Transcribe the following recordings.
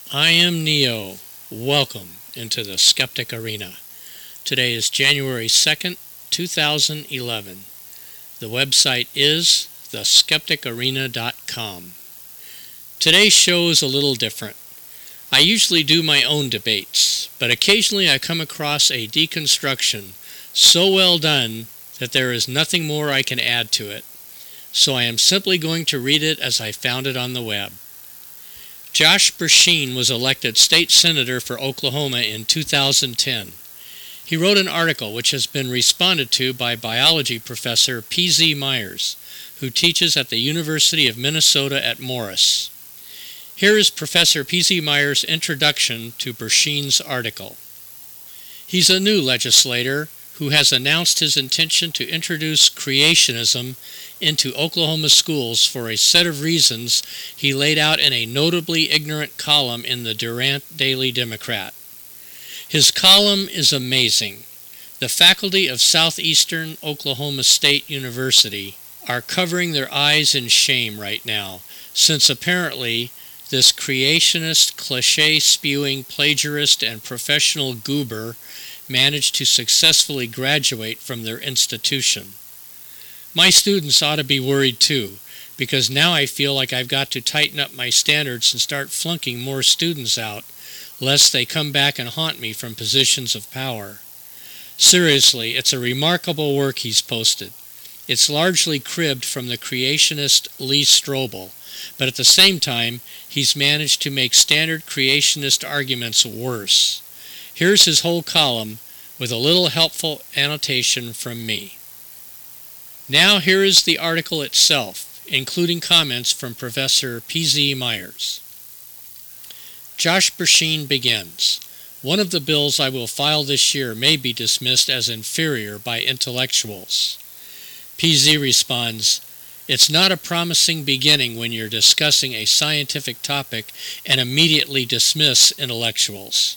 I am Neo. Welcome into the Skeptic Arena. Today is January 2nd, 2011. The website is theskepticarena.com. Today's show is a little different. I usually do my own debates, but occasionally I come across a deconstruction so well done that there is nothing more I can add to it. So I am simply going to read it as I found it on the web. Josh Bershine was elected state senator for Oklahoma in 2010. He wrote an article which has been responded to by biology professor P.Z. Myers, who teaches at the University of Minnesota at Morris. Here is Professor P.Z. Myers' introduction to Bershine's article. He's a new legislator who has announced his intention to introduce creationism into Oklahoma schools for a set of reasons he laid out in a notably ignorant column in the Durant Daily Democrat. His column is amazing. The faculty of Southeastern Oklahoma State University are covering their eyes in shame right now, since apparently this creationist, cliché-spewing plagiarist and professional goober managed to successfully graduate from their institution. My students ought to be worried too, because now I feel like I've got to tighten up my standards and start flunking more students out, lest they come back and haunt me from positions of power. Seriously, it's a remarkable work he's posted. It's largely cribbed from the creationist Lee Strobel, but at the same time, he's managed to make standard creationist arguments worse. Here's his whole column with a little helpful annotation from me. Now here is the article itself, including comments from Professor P.Z. Myers. Josh Bershine begins. One of the bills I will file this year may be dismissed as inferior by intellectuals. P.Z. responds, "It's not a promising beginning when you're discussing a scientific topic and immediately dismiss intellectuals."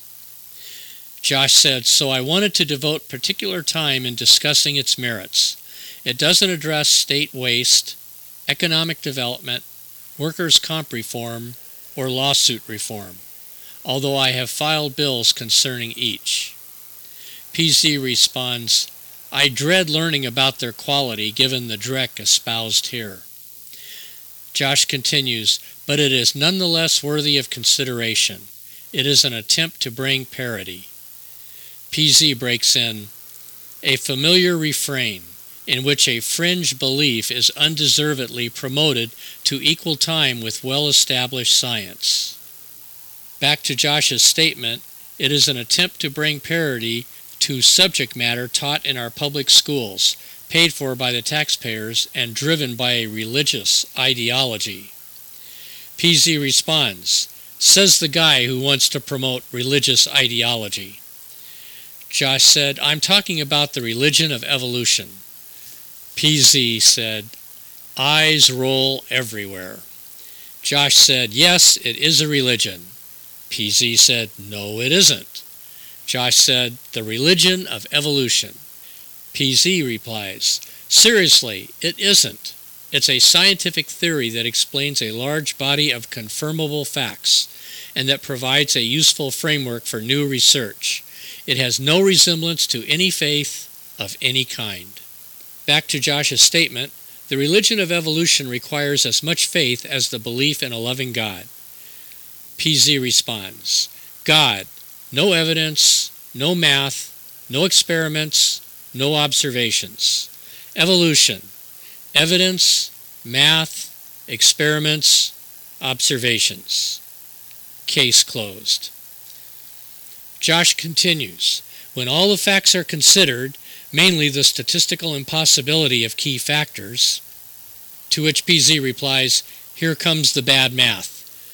Josh said, "So I wanted to devote particular time in discussing its merits. It doesn't address state waste, economic development, workers' comp reform, or lawsuit reform, although I have filed bills concerning each." P.Z. responds, "I dread learning about their quality given the dreck espoused here." Josh continues, "But it is nonetheless worthy of consideration. It is an attempt to bring parity." P.Z. breaks in, "A familiar refrain, in which a fringe belief is undeservedly promoted to equal time with well-established science." Back to Josh's statement, it is an attempt to bring parity to subject matter taught in our public schools, paid for by the taxpayers and driven by a religious ideology. P.Z. responds, "Says the guy who wants to promote religious ideology." Josh said, "I'm talking about the religion of evolution." P.Z. said, "Eyes roll everywhere." Josh said, "Yes, it is a religion." P.Z. said, "No, it isn't." Josh said, "The religion of evolution." P.Z. replies, "Seriously, it isn't. It's a scientific theory that explains a large body of confirmable facts and that provides a useful framework for new research. It has no resemblance to any faith of any kind." Back to Josh's statement, the religion of evolution requires as much faith as the belief in a loving God. P.Z. responds, "God, no evidence, no math, no experiments, no observations. Evolution, evidence, math, experiments, observations." Case closed. Josh continues, "When all the facts are considered, mainly the statistical impossibility of key factors," to which P.Z. replies, "Here comes the bad math."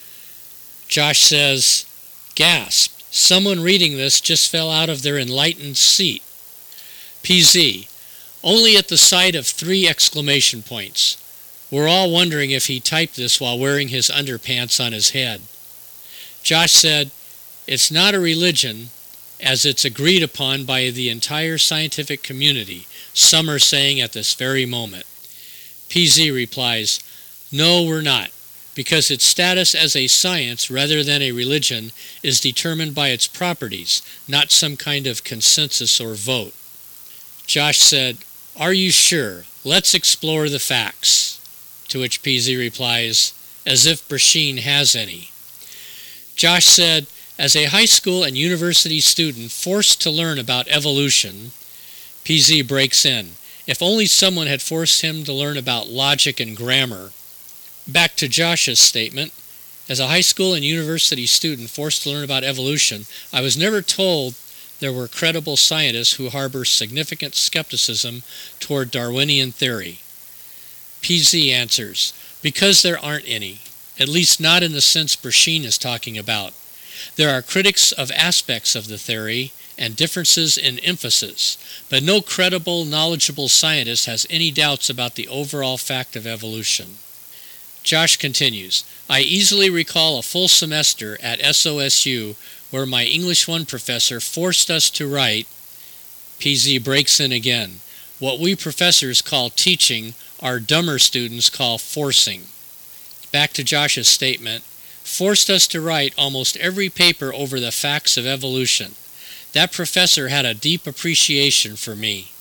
Josh says, "Gasp, someone reading this just fell out of their enlightened seat." P.Z., only at the sight of 3 exclamation points. We're all wondering if he typed this while wearing his underpants on his head. Josh said, "It's not a religion, as it's agreed upon by the entire scientific community, some are saying at this very moment." P.Z. replies, "No, we're not, because its status as a science rather than a religion is determined by its properties, not some kind of consensus or vote. Josh said, "Are you sure? Let's explore the facts." To which PZ replies, "As if Bershine has any." Josh said, as a high school and university student forced to learn about evolution, PZ breaks in. If only someone had forced him to learn about logic and grammar. Back to Josh's statement, as a high school and university student forced to learn about evolution, I was never told there were credible scientists who harbor significant skepticism toward Darwinian theory. PZ answers, because there aren't any, at least not in the sense Bershine is talking about. There are critics of aspects of the theory and differences in emphasis, but no credible, knowledgeable scientist has any doubts about the overall fact of evolution. Josh continues, I easily recall a full semester at SOSU where my English 1 professor forced us to write, PZ breaks in again, what we professors call teaching, our dumber students call forcing. Back to Josh's statement, forced us to write almost every paper over the facts of evolution. That professor had a deep appreciation for me.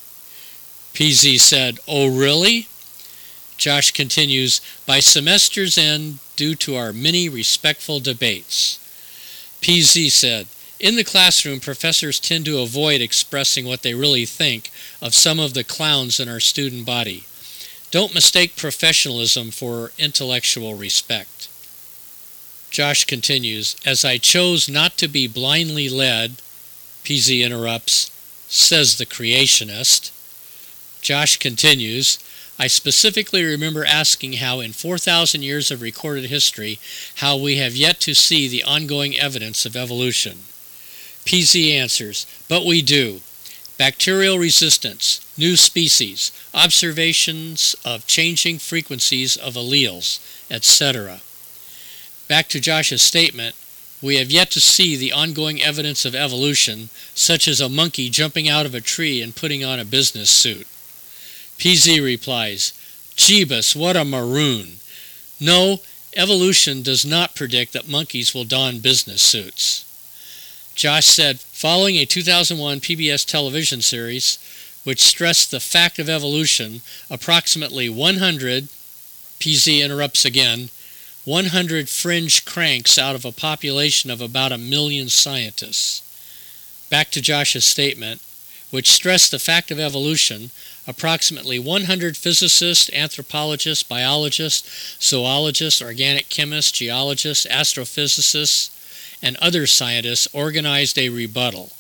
PZ said, oh really? Josh continues, by semester's end, due to our many respectful debates. PZ said, in the classroom, professors tend to avoid expressing what they really think of some of the clowns in our student body. Don't mistake professionalism for intellectual respect. Josh continues, as I chose not to be blindly led, PZ interrupts, says the creationist. Josh continues, I specifically remember asking how in 4,000 years of recorded history, how we have yet to see the ongoing evidence of evolution. PZ answers, but we do. Bacterial resistance, new species, observations of changing frequencies of alleles, etc. Back to Josh's statement, we have yet to see the ongoing evidence of evolution, such as a monkey jumping out of a tree and putting on a business suit. PZ replies, Jeebus, what a maroon. No, evolution does not predict that monkeys will don business suits. Josh said, following a 2001 PBS television series, which stressed the fact of evolution, approximately 100, PZ interrupts again, 100 fringe cranks out of a population of about 1 million scientists. Back to Josh's statement, which stressed the fact of evolution, approximately 100 physicists, anthropologists, biologists, zoologists, organic chemists, geologists, astrophysicists, and other scientists organized a rebuttal.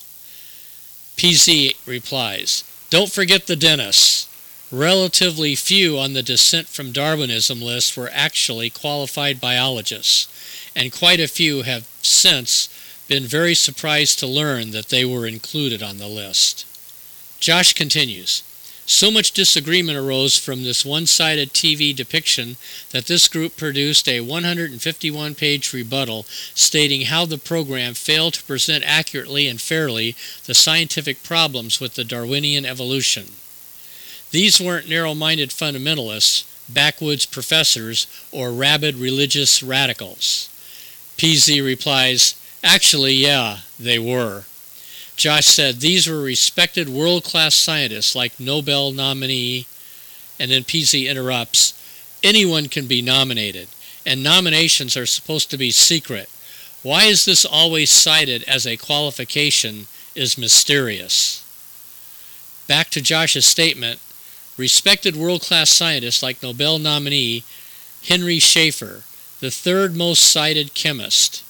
PZ replies, don't forget the dentists. Relatively few on the dissent from Darwinism list were actually qualified biologists, and quite a few have since been very surprised to learn that they were included on the list. Josh continues, so much disagreement arose from this one-sided TV depiction that this group produced a 151-page rebuttal stating how the program failed to present accurately and fairly the scientific problems with the Darwinian evolution. These weren't narrow-minded fundamentalists, backwoods professors, or rabid religious radicals. PZ replies, actually, yeah, they were. Josh said these were respected world-class scientists like Nobel nominee, and then PZ interrupts, anyone can be nominated, and nominations are supposed to be secret. Why is this always cited as a qualification is mysterious. Back to Josh's statement, respected world-class scientists like Nobel nominee Henry Schaefer, the third most cited chemist.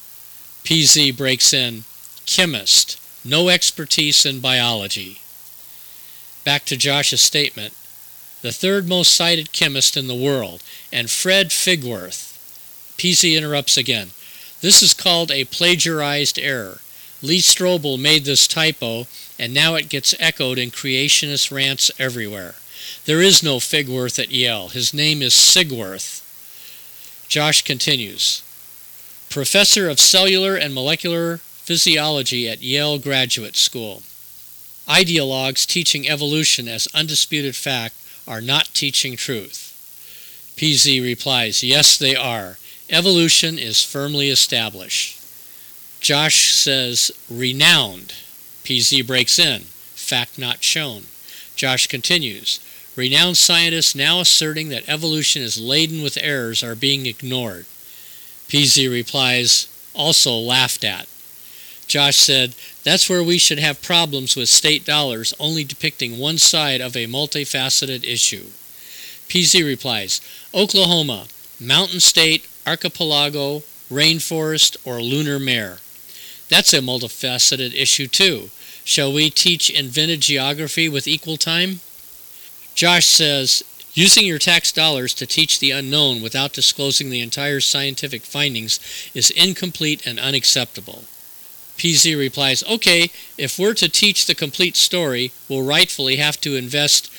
PZ breaks in, chemist. No expertise in biology. Back to Josh's statement, the third most cited chemist in the world, and Fred Figworth. PZ interrupts again. This is called a plagiarized error. Lee Strobel made this typo, and now it gets echoed in creationist rants everywhere. There is no Figworth at Yale. His name is Sigworth. Josh continues. Professor of Cellular and Molecular Physiology at Yale Graduate School. Ideologues teaching evolution as undisputed fact are not teaching truth. PZ replies, yes they are. Evolution is firmly established. Josh says, renowned. PZ breaks in. Fact not shown. Josh continues, renowned scientists now asserting that evolution is laden with errors are being ignored. PZ replies, also laughed at. Josh said, that's where we should have problems with state dollars only depicting one side of a multifaceted issue. PZ replies, Oklahoma, mountain state, archipelago, rainforest, or lunar mare. That's a multifaceted issue too. Shall we teach invented geography with equal time? Josh says, using your tax dollars to teach the unknown without disclosing the entire scientific findings is incomplete and unacceptable. PZ replies, okay, if we're to teach the complete story, we'll rightfully have to invest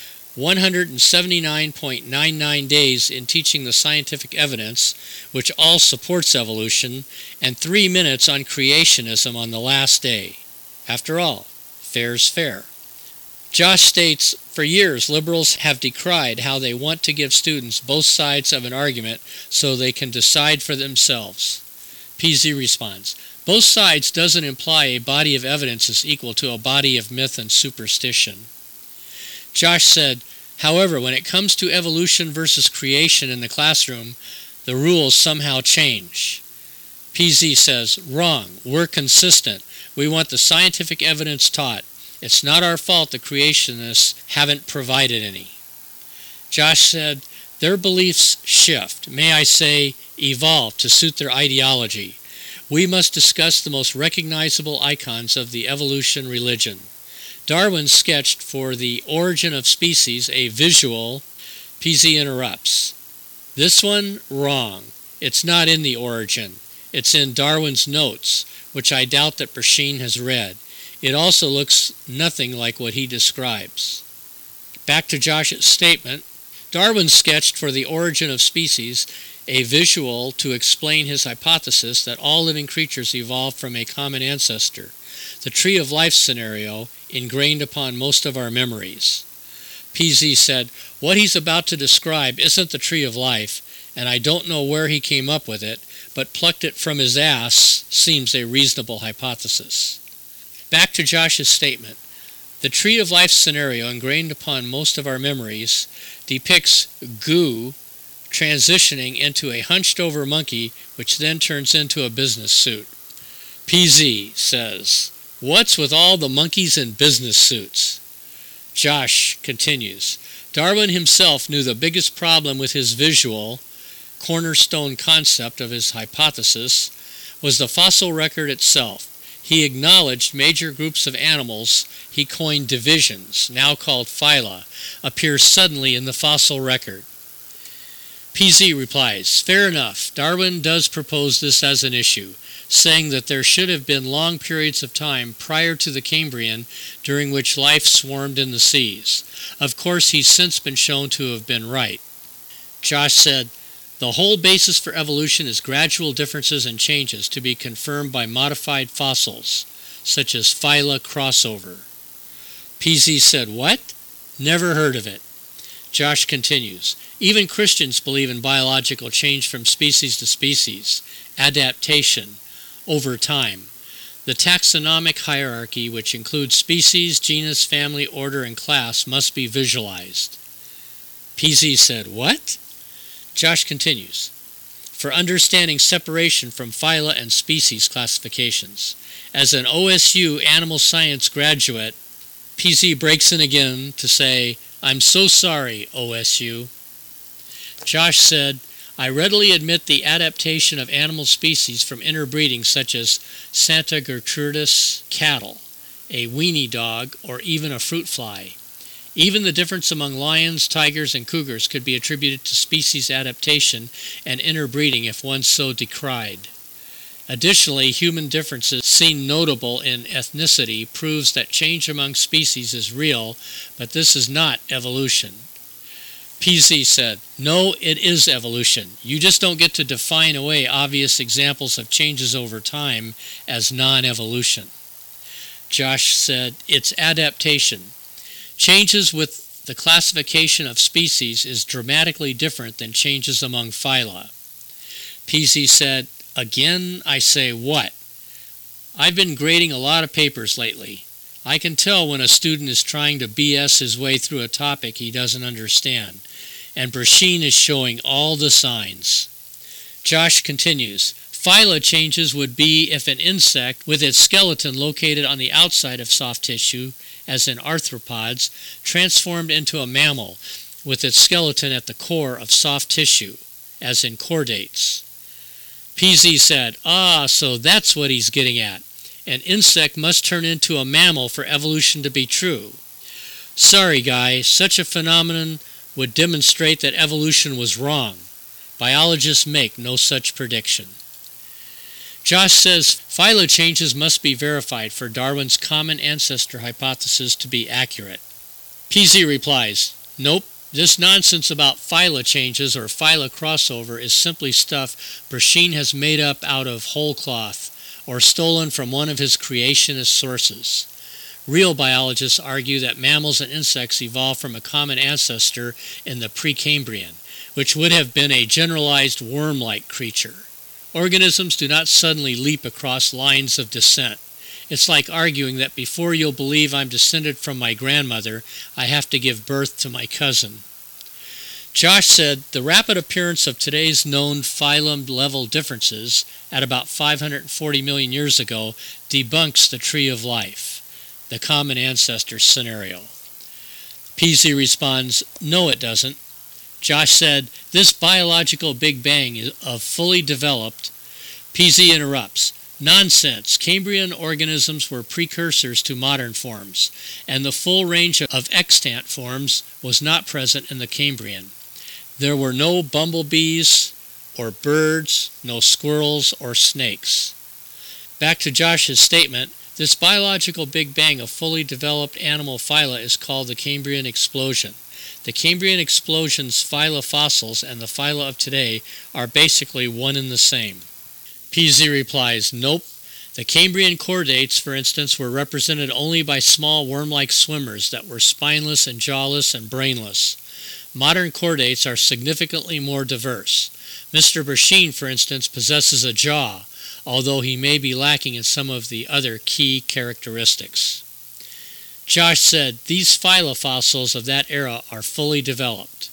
179.99 days in teaching the scientific evidence, which all supports evolution, and 3 minutes on creationism on the last day. After all, fair's fair. Josh states, for years liberals have decried how they want to give students both sides of an argument so they can decide for themselves. PZ responds, both sides doesn't imply a body of evidence is equal to a body of myth and superstition. Josh said, however, when it comes to evolution versus creation in the classroom, the rules somehow change. PZ says, wrong, we're consistent. We want the scientific evidence taught. It's not our fault the creationists haven't provided any. Josh said, their beliefs shift, may I say, evolve to suit their ideology. We must discuss the most recognizable icons of the evolution religion. Darwin sketched for The Origin of Species a visual. PZ interrupts. This one, wrong. It's not in The Origin. It's in Darwin's notes, which I doubt that Bershine has read. It also looks nothing like what he describes. Back to Josh's statement. Darwin sketched for The Origin of Species a visual to explain his hypothesis that all living creatures evolved from a common ancestor. The tree of life scenario ingrained upon most of our memories. PZ said, what he's about to describe isn't the tree of life, and I don't know where he came up with it, but plucked it from his ass seems a reasonable hypothesis. Back to Josh's statement. The tree of life scenario ingrained upon most of our memories depicts goo transitioning into a hunched-over monkey, which then turns into a business suit. PZ says, what's with all the monkeys in business suits? Josh continues, Darwin himself knew the biggest problem with his visual, cornerstone concept of his hypothesis, was the fossil record itself. He acknowledged major groups of animals he coined divisions, now called phyla, appear suddenly in the fossil record. PZ replies, fair enough, Darwin does propose this as an issue, saying that there should have been long periods of time prior to the Cambrian during which life swarmed in the seas. Of course, he's since been shown to have been right. Josh said, the whole basis for evolution is gradual differences and changes to be confirmed by modified fossils, such as phyla crossover. PZ said, what? Never heard of it. Josh continues, even Christians believe in biological change from species to species, adaptation, over time. The taxonomic hierarchy, which includes species, genus, family, order, and class, must be visualized. PZ said, what? Josh continues, for understanding separation from phyla and species classifications. As an OSU animal science graduate, PZ breaks in again to say, I'm so sorry, OSU. Josh said, I readily admit the adaptation of animal species from interbreeding such as Santa Gertrudis cattle, a weenie dog, or even a fruit fly. Even the difference among lions, tigers, and cougars could be attributed to species adaptation and interbreeding if one so decried. Additionally, human differences seen notable in ethnicity proves that change among species is real, but this is not evolution. PZ said, no, it is evolution. You just don't get to define away obvious examples of changes over time as non-evolution. Josh said, it's adaptation. Changes with the classification of species is dramatically different than changes among phyla. PZ said, "Again, I say what? I've been grading a lot of papers lately. I can tell when a student is trying to BS his way through a topic he doesn't understand, and Bershine is showing all the signs." Josh continues, "Phyla changes would be if an insect with its skeleton located on the outside of soft tissue, as in arthropods, transformed into a mammal with its skeleton at the core of soft tissue, as in chordates." PZ said, so that's what he's getting at. An insect must turn into a mammal for evolution to be true. Sorry, guy, such a phenomenon would demonstrate that evolution was wrong. Biologists make no such prediction. Josh says phyla changes must be verified for Darwin's common ancestor hypothesis to be accurate. PZ replies, "Nope, this nonsense about phyla changes or phyla crossover is simply stuff Bershine has made up out of whole cloth or stolen from one of his creationist sources. Real biologists argue that mammals and insects evolved from a common ancestor in the Precambrian, which would have been a generalized worm-like creature. Organisms do not suddenly leap across lines of descent. It's like arguing that before you'll believe I'm descended from my grandmother, I have to give birth to my cousin." Josh said the rapid appearance of today's known phylum-level differences at about 540 million years ago debunks the tree of life, the common ancestor scenario. PZ responds, "No, it doesn't." Josh said, "This biological Big Bang is of fully developed." PZ interrupts, "Nonsense. Cambrian organisms were precursors to modern forms, and the full range of extant forms was not present in the Cambrian. There were no bumblebees or birds, no squirrels or snakes." Back to Josh's statement, this biological Big Bang of fully developed animal phyla is called the Cambrian explosion. The Cambrian explosion's phyla fossils and the phyla of today are basically one and the same. PZ replies, "Nope. The Cambrian chordates, for instance, were represented only by small worm-like swimmers that were spineless and jawless and brainless. Modern chordates are significantly more diverse. Mr. Bershine, for instance, possesses a jaw, although he may be lacking in some of the other key characteristics." Josh said, "These phyla fossils of that era are fully developed."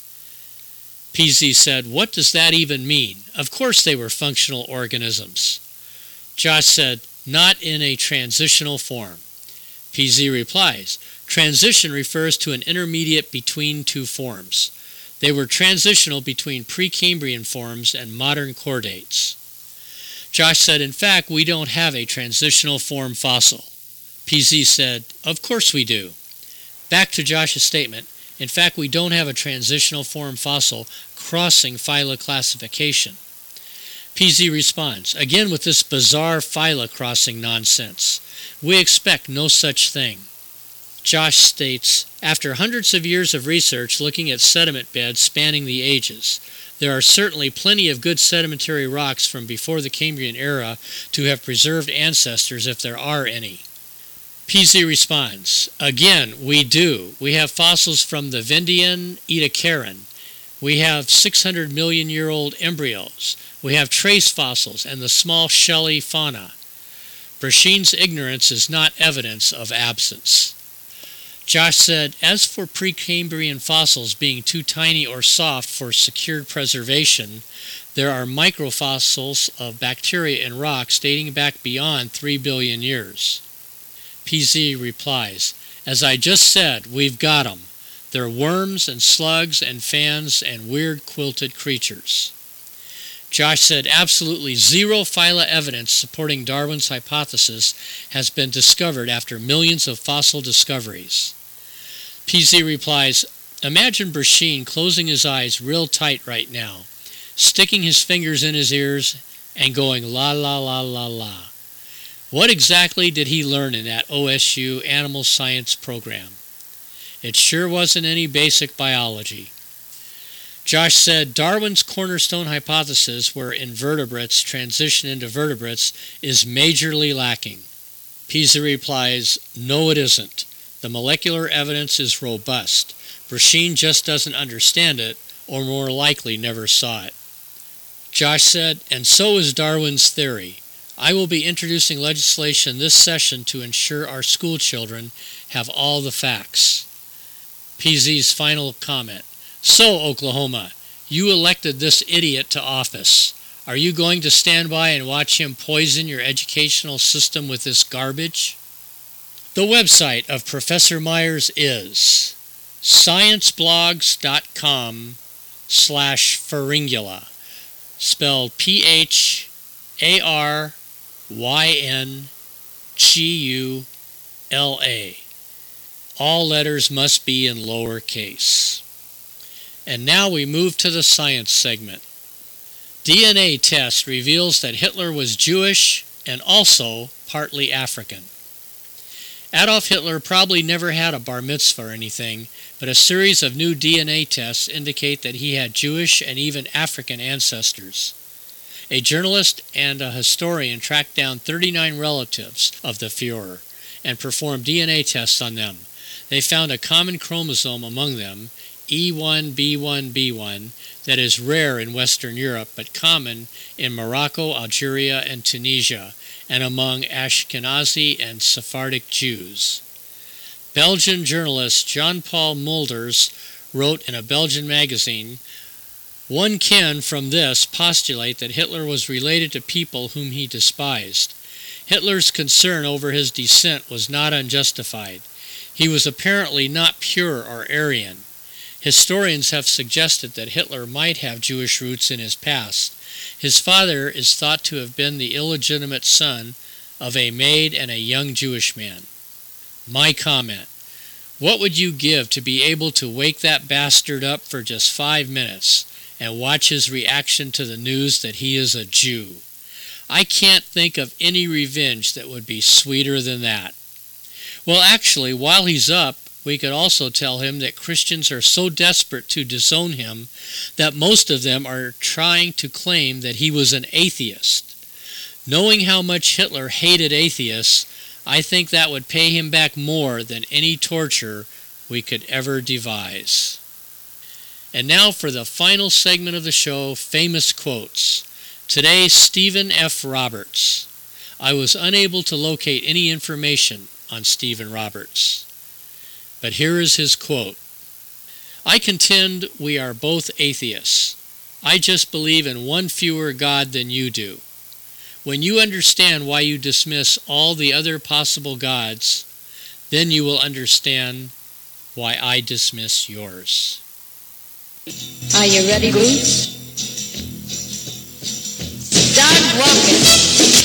PZ said, "What does that even mean? Of course they were functional organisms." Josh said, "Not in a transitional form." PZ replies, "Transition refers to an intermediate between two forms. They were transitional between Precambrian forms and modern chordates." Josh said, "In fact, we don't have a transitional form fossil." PZ said, "Of course we do." Back to Josh's statement, "In fact, we don't have a transitional form fossil crossing phyla classification." PZ responds, "Again with this bizarre phyla crossing nonsense. We expect no such thing." Josh states, "After hundreds of years of research looking at sediment beds spanning the ages, there are certainly plenty of good sedimentary rocks from before the Cambrian era to have preserved ancestors if there are any." PZ responds, "Again, we do. We have fossils from the Vendian Ediacaran. We have 600 million year old embryos. We have trace fossils and the small shelly fauna. Bershine's ignorance is not evidence of absence." Josh said, "As for Precambrian fossils being too tiny or soft for secured preservation, there are microfossils of bacteria in rocks dating back beyond 3 billion years. PZ replies, "As I just said, we've got 'em. They're worms and slugs and fans and weird quilted creatures." Josh said, "Absolutely zero phyla evidence supporting Darwin's hypothesis has been discovered after millions of fossil discoveries." PZ replies, "Imagine Bershine closing his eyes real tight right now, sticking his fingers in his ears and going la la la la la. What exactly did he learn in that OSU animal science program? It sure wasn't any basic biology." Josh said, "Darwin's cornerstone hypothesis where invertebrates transition into vertebrates is majorly lacking." PZ replies, "No, it isn't. The molecular evidence is robust. Bershine just doesn't understand it, or more likely never saw it." Josh said, and so is Darwin's theory. I will be introducing legislation this session to ensure our school children have all the facts. PZ's final comment. So, Oklahoma, you elected this idiot to office. Are you going to stand by and watch him poison your educational system with this garbage? The website of Professor Myers is scienceblogs.com/Pharyngula, spelled Pharyngula. All letters must be in lowercase. And now we move to the science segment. DNA test reveals that Hitler was Jewish and also partly African. Adolf Hitler probably never had a bar mitzvah or anything, but a series of new DNA tests indicate that he had Jewish and even African ancestors. A journalist and a historian tracked down 39 relatives of the Führer and performed DNA tests on them. They found a common chromosome among them, E1b1b1, that is rare in Western Europe but common in Morocco, Algeria, and Tunisia, and among Ashkenazi and Sephardic Jews. Belgian journalist Jean-Paul Mulders wrote in a Belgian magazine, "One can from this postulate that Hitler was related to people whom he despised. Hitler's concern over his descent was not unjustified. He was apparently not pure or Aryan. Historians have suggested that Hitler might have Jewish roots in his past. His father is thought to have been the illegitimate son of a maid and a young Jewish man." My comment: what would you give to be able to wake that bastard up for just 5 minutes and watch his reaction to the news that he is a Jew? I can't think of any revenge that would be sweeter than that. Well, actually, while he's up, we could also tell him that Christians are so desperate to disown him that most of them are trying to claim that he was an atheist. Knowing how much Hitler hated atheists, I think that would pay him back more than any torture we could ever devise. And now for the final segment of the show, famous quotes. Today, Stephen F. Roberts. I was unable to locate any information on Stephen Roberts. But here is his quote. "I contend we are both atheists. I just believe in one fewer God than you do. When you understand why you dismiss all the other possible gods, then you will understand why I dismiss yours." Are you ready, Bruce? Start walking.